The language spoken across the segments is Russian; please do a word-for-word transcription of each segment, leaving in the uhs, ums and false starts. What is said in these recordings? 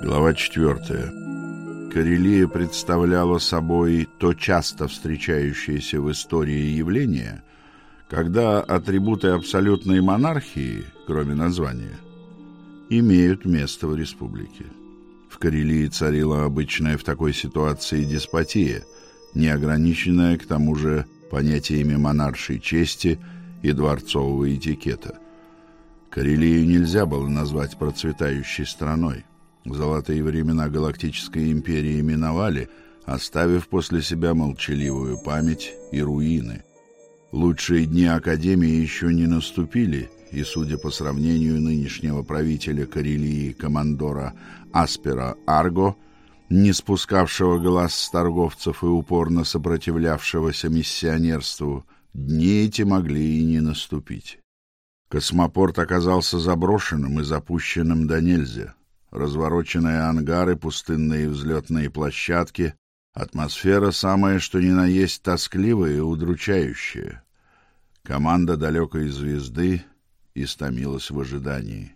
Глава четвертая. Карелия представляла собой то часто встречающееся в истории явление, когда атрибуты абсолютной монархии, кроме названия, имеют место в республике. В Карелии царила обычная в такой ситуации деспотия, не ограниченная к тому же понятиями монаршей чести и дворцового этикета. Карелию нельзя было назвать процветающей страной. Золотые времена Галактической империи миновали, оставив после себя молчаливую память и руины. Лучшие дни Академии еще не наступили, и, судя по сравнению нынешнего правителя Карелии, командора Аспера Арго, не спускавшего глаз с торговцев и упорно сопротивлявшегося миссионерству, дни эти могли и не наступить. Космопорт оказался заброшенным и запущенным до нельзя. Развороченные ангары, пустынные взлетные площадки, атмосфера самая что ни на есть тоскливая и удручающая. Команда далекой звезды истомилась в ожидании.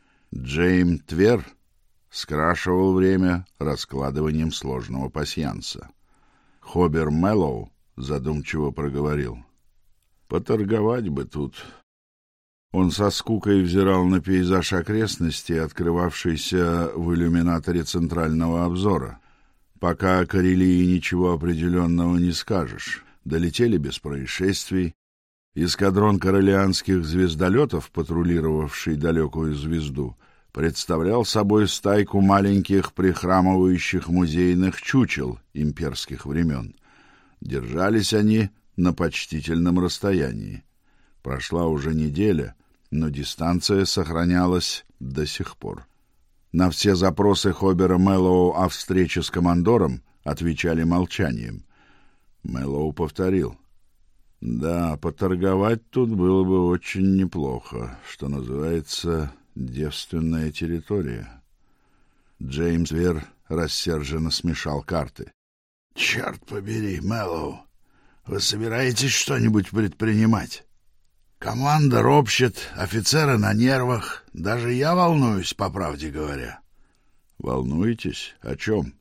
Джейм Твер скрашивал время раскладыванием сложного пасьянса. Хобер Мэллоу задумчиво проговорил: «Поторговать бы тут». Он со скукой взирал на пейзаж окрестностей, открывавшийся в иллюминаторе центрального обзора. Пока о Карелии ничего определенного не скажешь. Долетели без происшествий. Эскадрон корелианских звездолетов, патрулировавший далекую звезду, представлял собой стайку маленьких прихрамывающих музейных чучел имперских времен. Держались они на почтительном расстоянии. Прошла уже неделя, но дистанция сохранялась до сих пор. На все запросы Хобера Мэллоу о встрече с командором отвечали молчанием. Мэллоу повторил: «Да, поторговать тут было бы очень неплохо, что называется, девственная территория». Джеймс Вер рассерженно смешал карты. «Черт побери, Мэллоу, вы собираетесь что-нибудь предпринимать? Команда ропщет, офицеры на нервах, даже я волнуюсь, по правде говоря». «Волнуетесь? О чем?»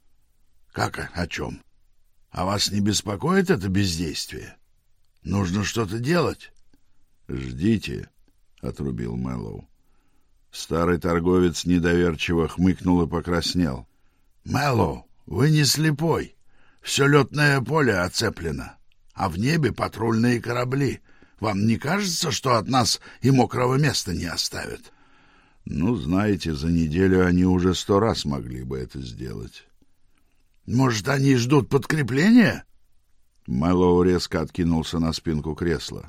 «Как о чем? А вас не беспокоит это бездействие? Нужно что-то делать». «Ждите», — отрубил Мэллоу. Старый торговец недоверчиво хмыкнул и покраснел. «Мэллоу, вы не слепой. Все летное поле оцеплено, а в небе патрульные корабли. Вам не кажется, что от нас и мокрого места не оставят?» «Ну, знаете, за неделю они уже сто раз могли бы это сделать». «Может, они ждут подкрепления?» Мэллоу резко откинулся на спинку кресла.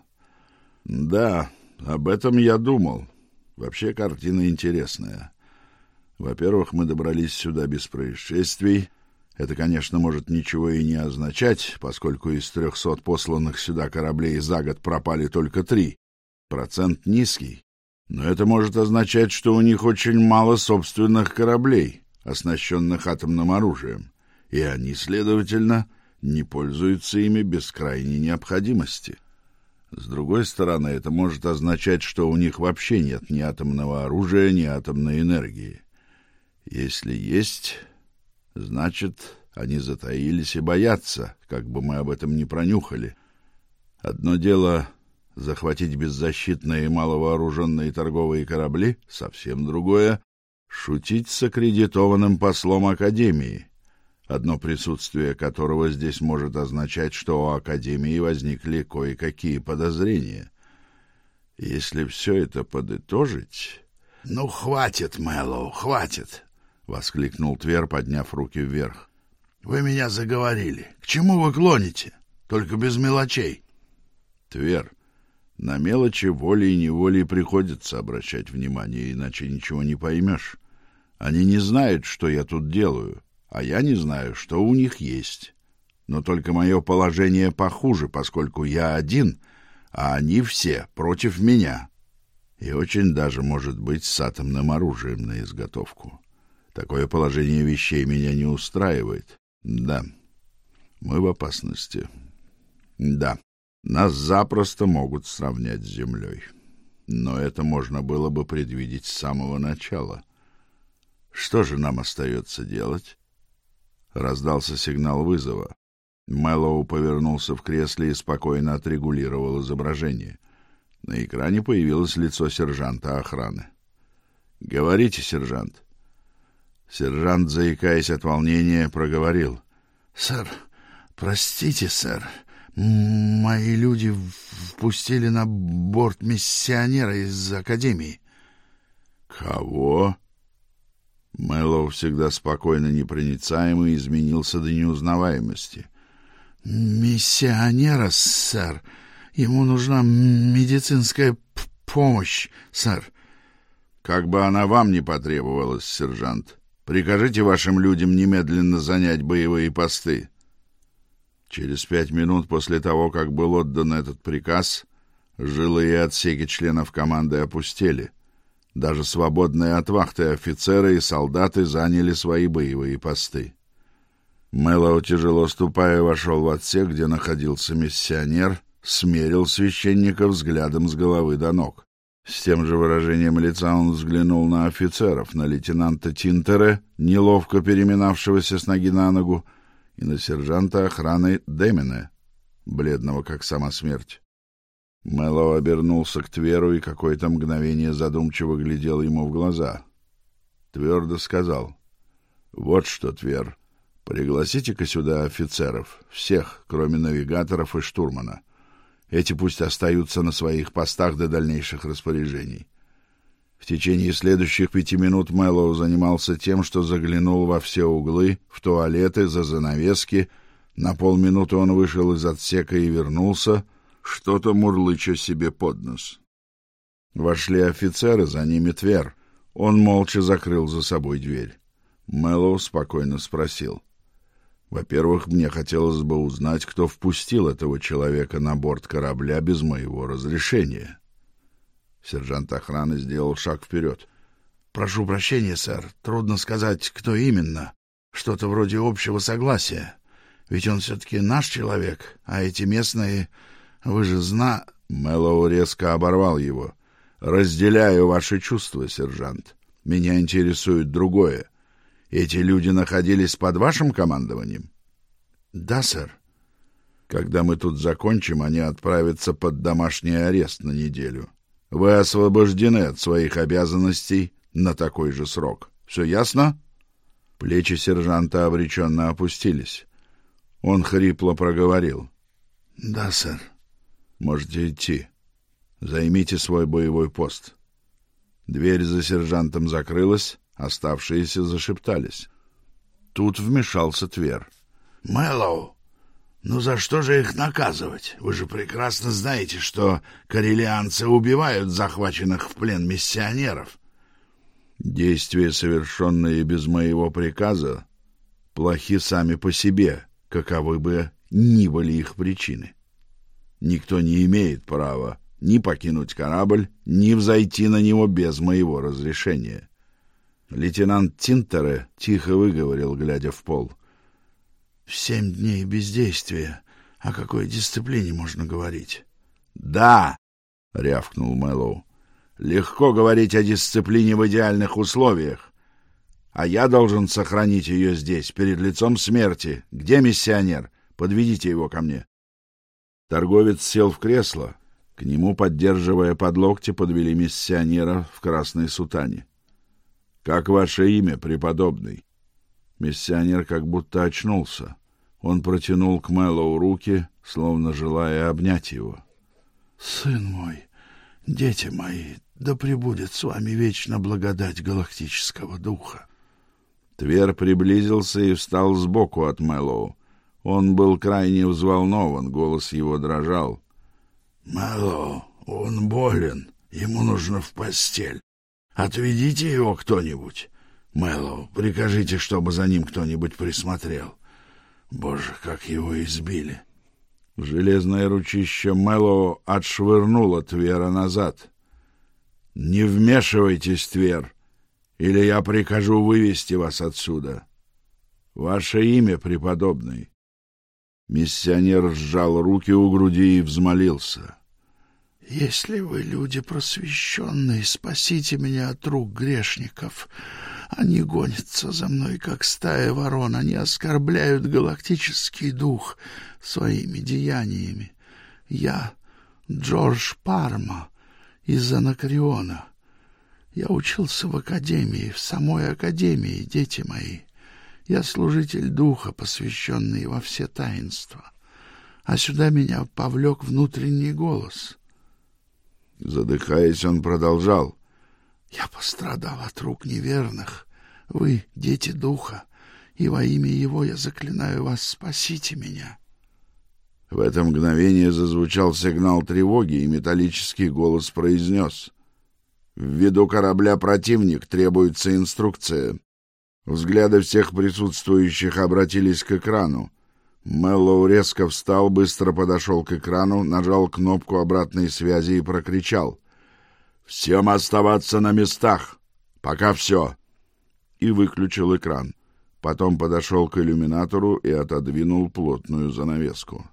«Да, об этом я думал. Вообще картина интересная. Во-первых, мы добрались сюда без происшествий. Это, конечно, может ничего и не означать, поскольку из трехсот посланных сюда кораблей за год пропали только три. Процент низкий. Но это может означать, что у них очень мало собственных кораблей, оснащенных атомным оружием, и они, следовательно, не пользуются ими без крайней необходимости. С другой стороны, это может означать, что у них вообще нет ни атомного оружия, ни атомной энергии. Если есть, значит, они затаились и боятся, как бы мы об этом не пронюхали. Одно дело — захватить беззащитные и маловооруженные торговые корабли, совсем другое — шутить с аккредитованным послом Академии, одно присутствие которого здесь может означать, что у Академии возникли кое-какие подозрения. Если все это подытожить... — Ну, хватит, Мэллоу, хватит! — воскликнул Твер, подняв руки вверх. — Вы меня заговорили. К чему вы клоните? Только без мелочей. — Твер, на мелочи волей-неволей приходится обращать внимание, иначе ничего не поймешь. Они не знают, что я тут делаю, а я не знаю, что у них есть. Но только мое положение похуже, поскольку я один, а они все против меня. И очень даже, может быть, с атомным оружием на изготовку. Такое положение вещей меня не устраивает. Да, мы в опасности. Да, нас запросто могут сравнять с землей. Но это можно было бы предвидеть с самого начала. Что же нам остается делать? Раздался сигнал вызова. Мэллоу повернулся в кресле и спокойно отрегулировал изображение. На экране появилось лицо сержанта охраны. «Говорите, сержант». Сержант, заикаясь от волнения, проговорил. «Сэр, простите, сэр, мои люди впустили на борт миссионера из Академии». «Кого?» Мэллоу, всегда спокойно непроницаемый, изменился до неузнаваемости. «Миссионера, сэр. Ему нужна медицинская помощь, сэр». «Как бы она вам не потребовалась, сержант, прикажите вашим людям немедленно занять боевые посты». Через пять минут после того, как был отдан этот приказ, жилые отсеки членов команды опустели. Даже свободные от вахты офицеры и солдаты заняли свои боевые посты. Мэллоу, тяжело ступая, вошел в отсек, где находился миссионер, смерил священника взглядом с головы до ног. С тем же выражением лица он взглянул на офицеров, на лейтенанта Тинтера, неловко переминавшегося с ноги на ногу, и на сержанта охраны Демина, бледного как сама смерть. Мэллоу обернулся к Тверу и какое-то мгновение задумчиво глядел ему в глаза. Твердо сказал: «Вот что, Твер, пригласите-ка сюда офицеров, всех, кроме навигаторов и штурмана. Эти пусть остаются на своих постах до дальнейших распоряжений». В течение следующих пяти минут Мэллоу занимался тем, что заглянул во все углы, в туалеты, за занавески. На полминуты он вышел из отсека и вернулся, что-то мурлыча себе под нос. Вошли офицеры, за ними Твер. Он молча закрыл за собой дверь. Мэллоу спокойно спросил: «Во-первых, мне хотелось бы узнать, кто впустил этого человека на борт корабля без моего разрешения». Сержант охраны сделал шаг вперед. «Прошу прощения, сэр, трудно сказать, кто именно. Что-то вроде общего согласия. Ведь он все-таки наш человек, а эти местные... Вы же зна...» Мэллоу резко оборвал его. «Разделяю ваши чувства, сержант. Меня интересует другое. Эти люди находились под вашим командованием?» «Да, сэр». «Когда мы тут закончим, они отправятся под домашний арест на неделю. Вы освобождены от своих обязанностей на такой же срок. Все ясно?» Плечи сержанта обреченно опустились. Он хрипло проговорил: «Да, сэр». «Можете идти. Займите свой боевой пост». Дверь за сержантом закрылась, оставшиеся зашептались. Тут вмешался Твер. «Мэллоу, ну за что же их наказывать? Вы же прекрасно знаете, что корелианцы убивают захваченных в плен миссионеров». «Действия, совершенные без моего приказа, плохи сами по себе, каковы бы ни были их причины. Никто не имеет права ни покинуть корабль, ни взойти на него без моего разрешения». Лейтенант Тинтере тихо выговорил, глядя в пол: «В семь дней бездействия. О какой дисциплине можно говорить?» «Да!» — рявкнул Мэллоу. «Легко говорить о дисциплине в идеальных условиях. А я должен сохранить ее здесь, перед лицом смерти. Где миссионер? Подведите его ко мне». Торговец сел в кресло. К нему, поддерживая под локти, подвели миссионера в красной сутане. «Как ваше имя, преподобный?» Миссионер как будто очнулся. Он протянул к Мэллоу руки, словно желая обнять его. «Сын мой, дети мои, да пребудет с вами вечно благодать галактического духа». Твер приблизился и встал сбоку от Мэллоу. Он был крайне взволнован, голос его дрожал. «Мэллоу, он болен, ему нужно в постель. Отведите его кто-нибудь. Мэллоу, прикажите, чтобы за ним кто-нибудь присмотрел. Боже, как его избили!» Железное ручище Мэллоу отшвырнуло Твера назад. «Не вмешивайтесь, Твер, или я прикажу вывести вас отсюда. Ваше имя, преподобный?» Миссионер сжал руки у груди и взмолился: «Если вы люди просвещенные, спасите меня от рук грешников. Они гонятся за мной, как стая ворон. Они оскорбляют галактический дух своими деяниями. Я Джордж Парма из Анакреона. Я учился в академии, в самой академии, дети мои. Я служитель духа, посвященный во все таинства. А сюда меня повлек внутренний голос. Задыхаясь, он продолжал. Я пострадал от рук неверных. Вы, дети духа, и во имя его я заклинаю вас, спасите меня. В это мгновение зазвучал сигнал тревоги, и металлический голос произнес: «В виду корабля противник, требуется инструкция». Взгляды всех присутствующих обратились к экрану. Мэллоу резко встал, быстро подошел к экрану, нажал кнопку обратной связи и прокричал: «Всем оставаться на местах! Пока все!» И выключил экран. Потом подошел к иллюминатору и отодвинул плотную занавеску.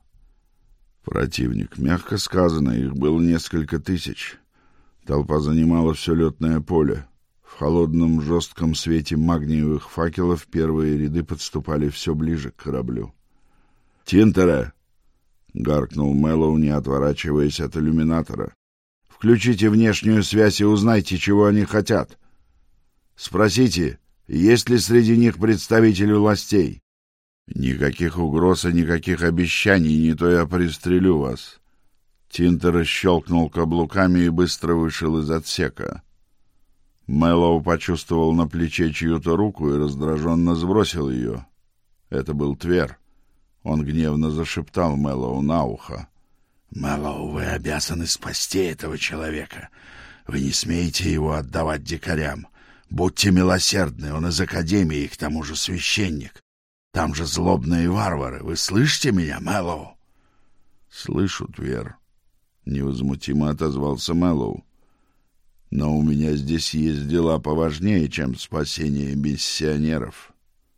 Противник, мягко сказано, их было несколько тысяч. Толпа занимала все летное поле. В холодном жестком свете магниевых факелов первые ряды подступали все ближе к кораблю. «Тинтере!» — гаркнул Мэллоу, не отворачиваясь от иллюминатора. «Включите внешнюю связь и узнайте, чего они хотят. Спросите, есть ли среди них представители властей. Никаких угроз и никаких обещаний, не то я пристрелю вас». Тинтер щелкнул каблуками и быстро вышел из отсека. Мэллоу почувствовал на плече чью-то руку и раздраженно сбросил ее. Это был Твер. Он гневно зашептал Мэллоу на ухо: «Мэллоу, вы обязаны спасти этого человека. Вы не смеете его отдавать дикарям. Будьте милосердны, он из Академии, к тому же священник. Там же злобные варвары. Вы слышите меня, Мэллоу?» «Слышу, Твер», — невозмутимо отозвался Мэллоу. «Но у меня здесь есть дела поважнее, чем спасение миссионеров.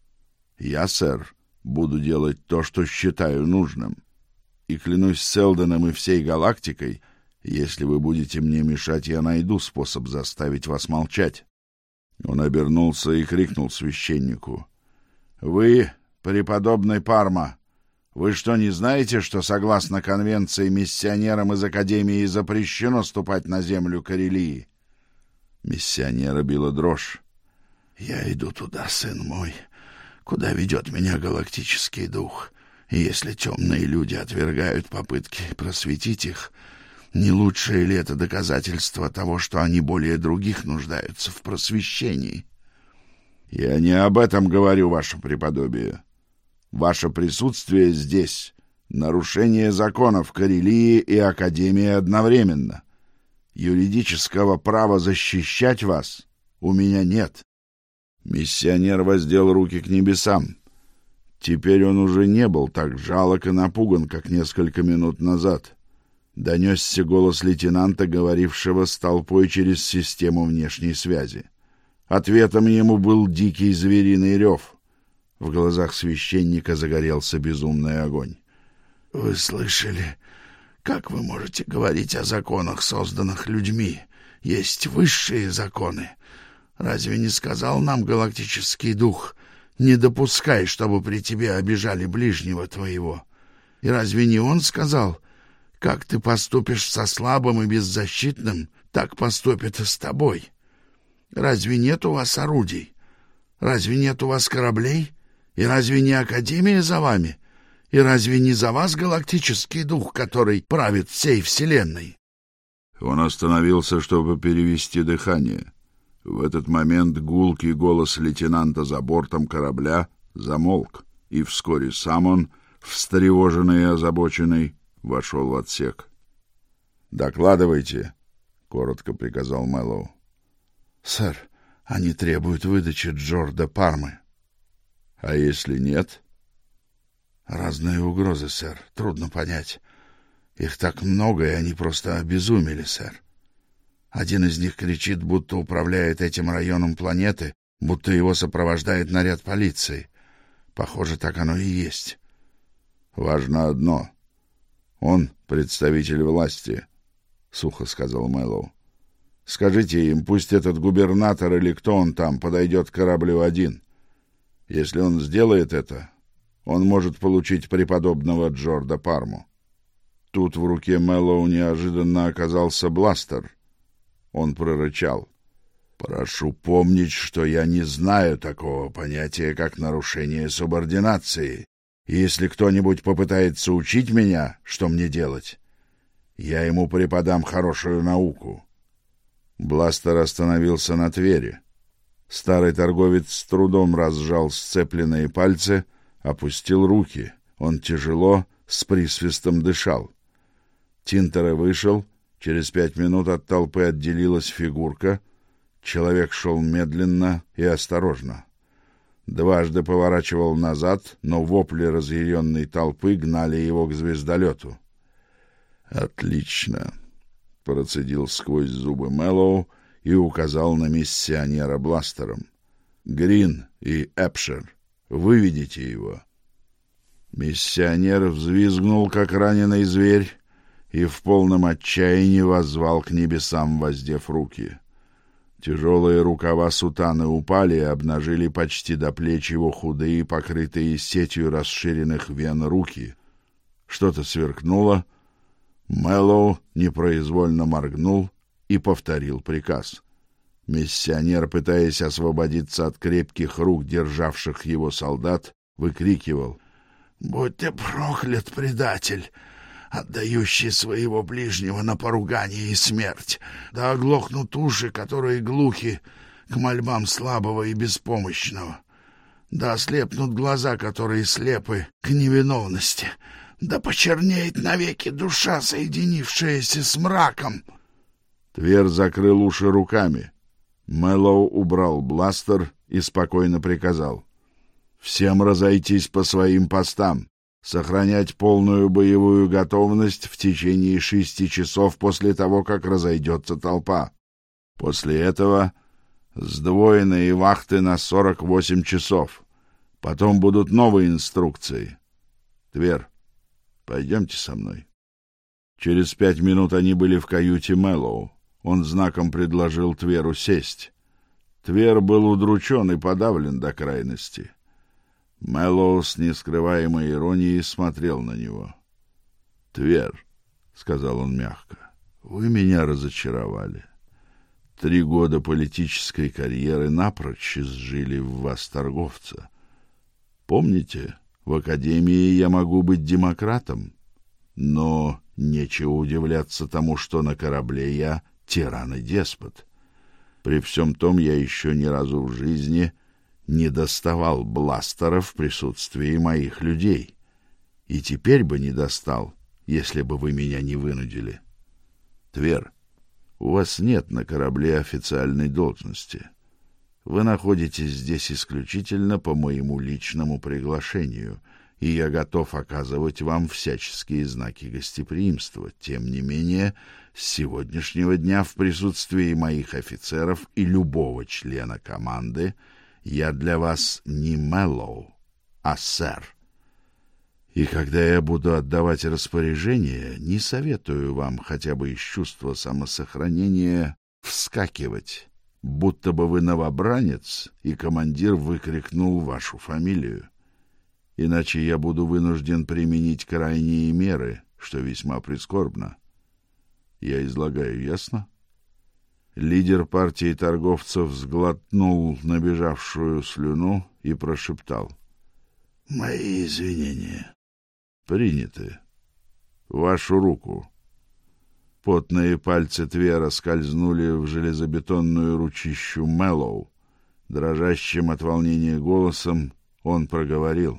Я, сэр, буду делать то, что считаю нужным. И клянусь Селдоном и всей галактикой, если вы будете мне мешать, я найду способ заставить вас молчать». Он обернулся и крикнул священнику: «Вы, преподобный Парма, вы что, не знаете, что, согласно конвенции, миссионерам из Академии запрещено ступать на землю Карелии?» Миссионера била дрожь. «Я иду туда, сын мой, куда ведет меня галактический дух. И если темные люди отвергают попытки просветить их, не лучшее ли это доказательство того, что они более других нуждаются в просвещении?» «Я не об этом говорю, ваше преподобие. Ваше присутствие здесь — нарушение законов Карелии и Академии одновременно. Юридического права защищать вас у меня нет». Миссионер воздел руки к небесам. Теперь он уже не был так жалок и напуган, как несколько минут назад. Донесся голос лейтенанта, говорившего с толпой через систему внешней связи. Ответом ему был дикий звериный рев. В глазах священника загорелся безумный огонь. «Вы слышали? Как вы можете говорить о законах, созданных людьми? Есть высшие законы. Разве не сказал нам галактический дух: не допускай, чтобы при тебе обижали ближнего твоего? И разве не он сказал: как ты поступишь со слабым и беззащитным, так поступят и с тобой? Разве нет у вас орудий? Разве нет у вас кораблей? И разве не Академия за вами? И разве не за вас галактический дух, который правит всей вселенной?» Он остановился, чтобы перевести дыхание. В этот момент гулкий голос лейтенанта за бортом корабля замолк, и вскоре сам он, встревоженный и озабоченный, вошел в отсек. «Докладывайте», — коротко приказал Мэллоу. «Сэр, они требуют выдачи Джорда Пармы». «А если нет?» «Разные угрозы, сэр. Трудно понять. Их так много, и они просто обезумели, сэр. Один из них кричит, будто управляет этим районом планеты, будто его сопровождает наряд полиции. Похоже, так оно и есть». «Важно одно. Он представитель власти», — сухо сказал Мэллоу. Скажите им, пусть этот губернатор или кто он там подойдет к кораблю один. Если он сделает это, он может получить преподобного Джорда Парму». Тут в руке Мэллоу неожиданно оказался бластер. Он прорычал: «Прошу помнить, что я не знаю такого понятия, как нарушение субординации. И если кто-нибудь попытается учить меня, что мне делать, я ему преподам хорошую науку». Бластер остановился на Твери. Старый торговец с трудом разжал сцепленные пальцы, опустил руки. Он тяжело, с присвистом дышал. Тинтере вышел. Через пять минут от толпы отделилась фигурка. Человек шел медленно и осторожно. Дважды поворачивал назад, но вопли разъяренной толпы гнали его к звездолету. «Отлично», — процедил сквозь зубы Мэллоу и указал на миссионера бластером. «Грин и Эпшер, выведите его». Миссионер взвизгнул, как раненый зверь, и в полном отчаянии воззвал к небесам, воздев руки. Тяжелые рукава сутаны упали и обнажили почти до плеч его худые, покрытые сетью расширенных вен руки. Что-то сверкнуло. Мэллоу непроизвольно моргнул и повторил приказ. Миссионер, пытаясь освободиться от крепких рук, державших его солдат, выкрикивал: «Будь ты проклят, предатель, отдающий своего ближнего на поругание и смерть! Да оглохнут уши, которые глухи к мольбам слабого и беспомощного! Да ослепнут глаза, которые слепы к невиновности! Да почернеет навеки душа, соединившаяся с мраком!» Твер закрыл уши руками. Мэллоу убрал бластер и спокойно приказал: «Всем разойтись по своим постам, сохранять полную боевую готовность в течение шести часов после того, как разойдется толпа. После этого сдвоенные вахты на сорок восемь часов. Потом будут новые инструкции. Твер, пойдемте со мной». Через пять минут они были в каюте Мэллоу. Он знаком предложил Тверу сесть. Твер был удручен и подавлен до крайности. Мэллоу с нескрываемой иронией смотрел на него. «Твер», — сказал он мягко, — «вы меня разочаровали. Три года политической карьеры напрочь изжили в вас торговца. Помните, в академии я могу быть демократом, но нечего удивляться тому, что на корабле я тиран и деспот. При всем том я еще ни разу в жизни не доставал бластера в присутствии моих людей. И теперь бы не достал, если бы вы меня не вынудили. Твер, у вас нет на корабле официальной должности. Вы находитесь здесь исключительно по моему личному приглашению, и я готов оказывать вам всяческие знаки гостеприимства. Тем не менее, с сегодняшнего дня в присутствии моих офицеров и любого члена команды я для вас не Мэллоу, а сэр. И когда я буду отдавать распоряжения, не советую вам хотя бы из чувства самосохранения вскакивать, будто бы вы новобранец, и командир выкрикнул вашу фамилию. Иначе я буду вынужден применить крайние меры, что весьма прискорбно. Я излагаю ясно?» Лидер партии торговцев сглотнул набежавшую слюну и прошептал: «Мои извинения». «Приняты. Вашу руку». Потные пальцы Твера скользнули в железобетонную ручищу Мэллоу. Дрожащим от волнения голосом он проговорил: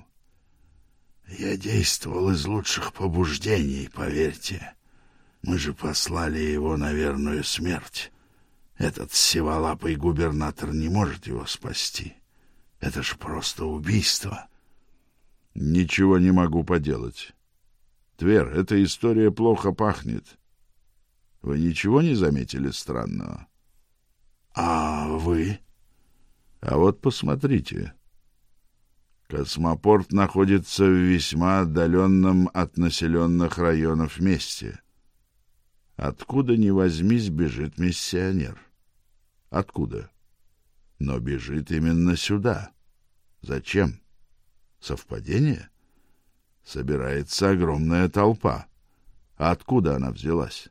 «Я действовал из лучших побуждений, поверьте. Мы же послали его на верную смерть. Этот сиволапый губернатор не может его спасти. Это ж просто убийство». «Ничего не могу поделать. Твер, эта история плохо пахнет. Вы ничего не заметили странного?» «А вы?» «А вот посмотрите. Космопорт находится в весьма отдаленном от населенных районов месте. Откуда ни возьмись, бежит миссионер. Откуда? Но бежит именно сюда. Зачем? Совпадение? Собирается огромная толпа. А откуда она взялась?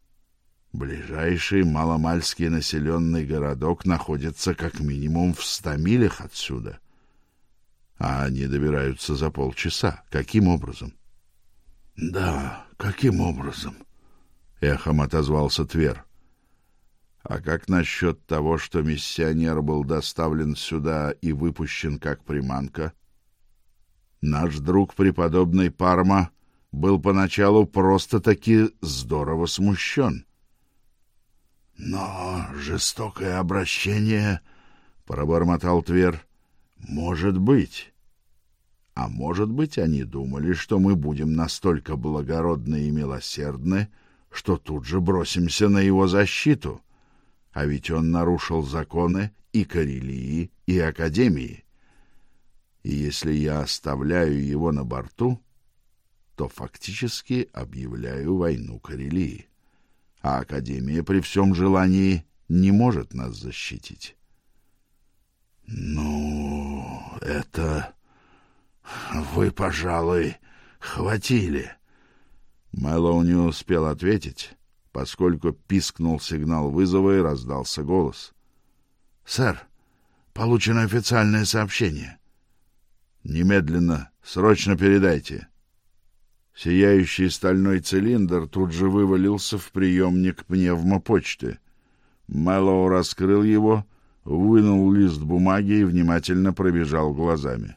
Ближайший маломальский населенный городок находится как минимум в ста милях отсюда. А они добираются за полчаса. Каким образом? — Да, каким образом? — эхом отозвался Твер. — А как насчет того, что миссионер был доставлен сюда и выпущен как приманка? Наш друг преподобный Парма был поначалу просто-таки здорово смущен. — Но жестокое обращение, — пробормотал Твер, — может быть. А может быть, они думали, что мы будем настолько благородны и милосердны, что тут же бросимся на его защиту. А ведь он нарушил законы и Карелии, и Академии. И если я оставляю его на борту, то фактически объявляю войну Карелии. А Академия при всем желании не может нас защитить. — Ну, это... Вы, пожалуй, хватили. Мэллоу не успел ответить, поскольку пискнул сигнал вызова и раздался голос. — Сэр, получено официальное сообщение. — Немедленно, срочно передайте. Сияющий стальной цилиндр тут же вывалился в приемник пневмопочты. Мэллоу раскрыл его, вынул лист бумаги и внимательно пробежал глазами.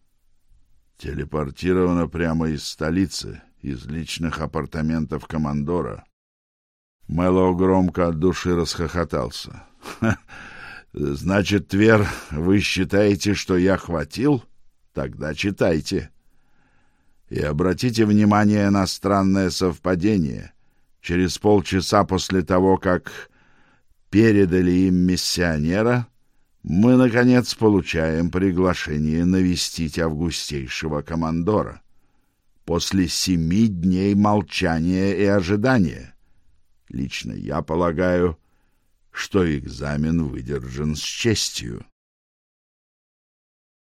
Телепортировано прямо из столицы, из личных апартаментов командора. Мэллоу громко от души расхохотался. — Значит, Твер, вы считаете, что я хватил? Тогда читайте. И обратите внимание на странное совпадение. Через полчаса после того, как передали им миссионера, мы, наконец, получаем приглашение навестить августейшего командора. После семи дней молчания и ожидания. Лично я полагаю, что экзамен выдержан с честью.